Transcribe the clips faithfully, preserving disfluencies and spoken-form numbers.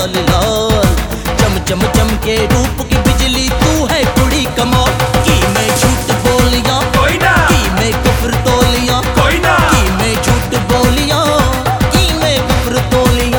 लाल लाल। चम चम चम के रूप की बिजली तू है कुड़ी कमाल। की मैं झूठ बोलिया कोई ना, की मैं कुफ्र तोलिया कोई ना, की मैं झूठ बोलिया की मैं कुफ्र तोलिया।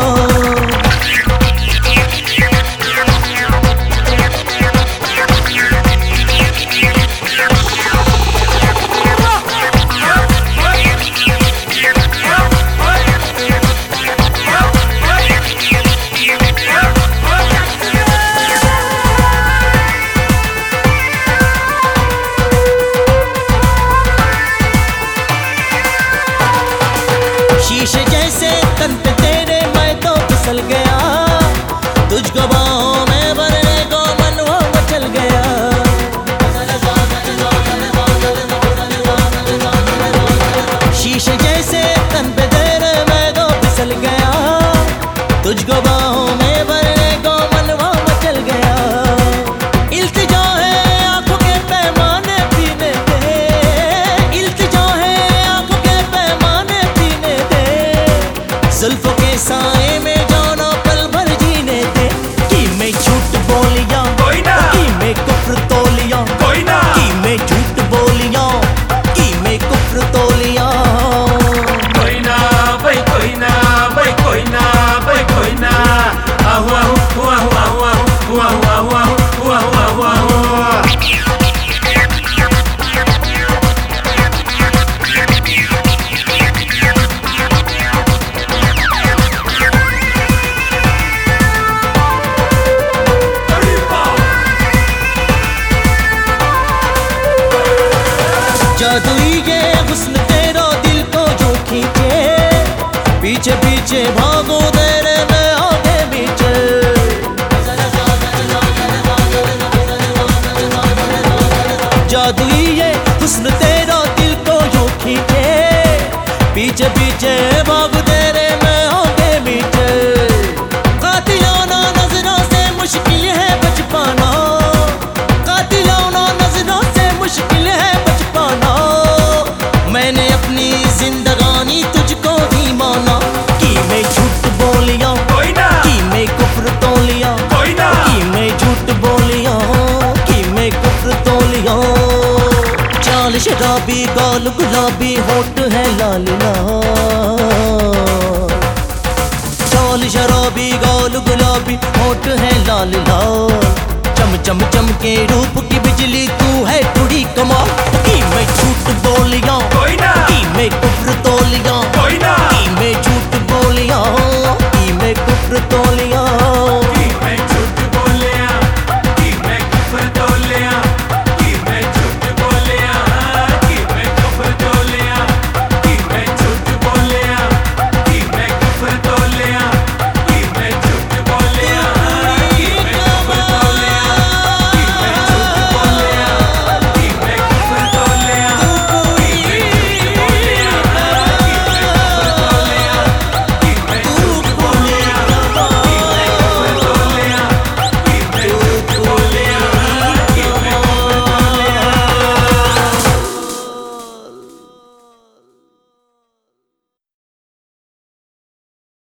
शीशे जैसे तन पे तेरे मैं तो फिसल गया। तुझको बाहों में भरने को मन वो मचल गया। शीशे जैसे तन पे तेरे मैं तो फिसल गया। तुझको बाहों में भरने को मन वो मचल गया। इल्तिजा है आंखों के पैमाने पीने दे। इल्तिजा है आंखों के पैमाने पीने दे। जुल्फों के साए में जाना पल भर जीने दे। कि मैं झूठ बोलिया कोई ना, कि मैं कुफ्र तोलिया कोई ना, कि मैं झूठ बोलिया कि मैं कुफ्र तोलिया। कोई ना, भाई कोई ना, भाई कोई ना, भाई कोई ना। आहू आहू आहू आहू आहू आहू आहू आहू आहू आहू। जादुई ये हुस्न तेरा दिल को जो खींचे। पीछे पीछे भागो तेरे में आगे पीछे। जादुई ये हुस्न तेरा दिल को जो खींचे। पीछे पीछे भागो तेरे में आगे पीछे। कातिलाना नजरों से मुश्किल है बच पाना। कातिलाना नजरों से मुश्किल है बच पाना। मैंने अपनी जिंदगानी तुझको ही माना। कि मैं झूठ बोलिया कोई ना, कि मैं कुफ्र तोलिया कोई ना, कि मैं झूठ बोलिया कि मैं कुफ्र तोलिया। चाल शराबी गाल गुलाबी होठ है लाल लाल। चाल शराबी गाल गुलाबी होठ है लाल लाल। चम चम चम के रूप की बिजली तू है कुड़ी कमाल। कि मैं झूठ बोलिया कोई ना, कि मैं कुफ्र तोलिया कोई ना, कि मैं